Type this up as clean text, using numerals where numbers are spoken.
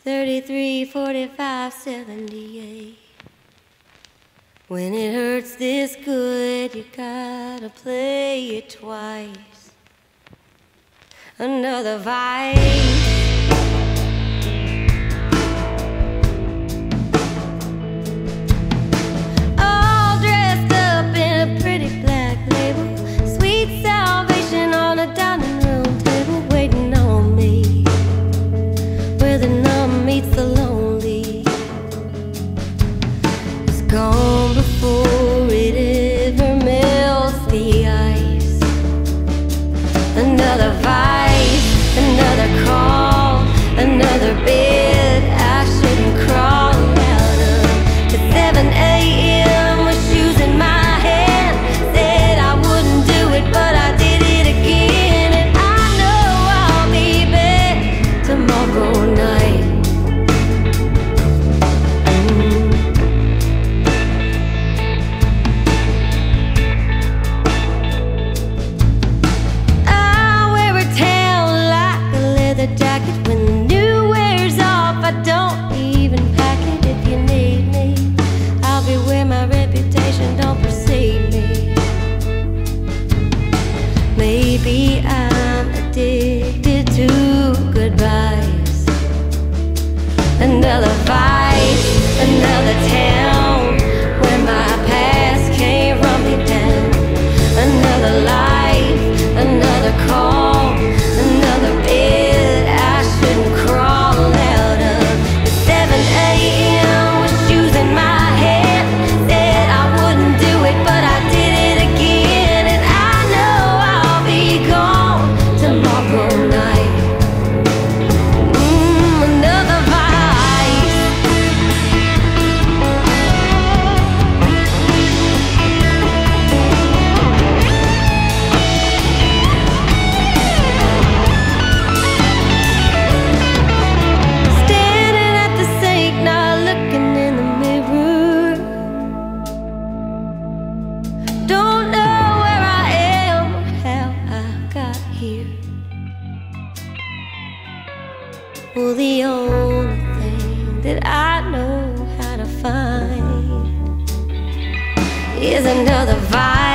33, 45, 78. When it hurts this good, you gotta play it twice. Another vice. All dressed up in a pretty black label, sweet salvation on a dining room table, waiting on me, where the numb meets the lonely. It's gone before it ever melts the ice. Another vice, another call, another bed I shouldn't crawl out of. At 7 a.m. with shoes in my hand, said I wouldn't do it, but I did it again. And I know I'll be back tomorrow night. I wear a tail like a leather jacket. When the new wears off, I don't even pack it. If you need me, I'll be where my reputation don't precede me. Maybe I'm addicted to goodbyes. Another vice, another town where my past came rumbling down. Another life, another call, another bed I shouldn't crawl out of. At 7 a.m. with shoes in my hand, said I wouldn't do it, but I did it again. And I know I'll be gone tomorrow night. Another vice. Standing at the sink, not looking in the mirror. Don't know where I am or how I got here. Well, the only thing that I know how to find is another vibe.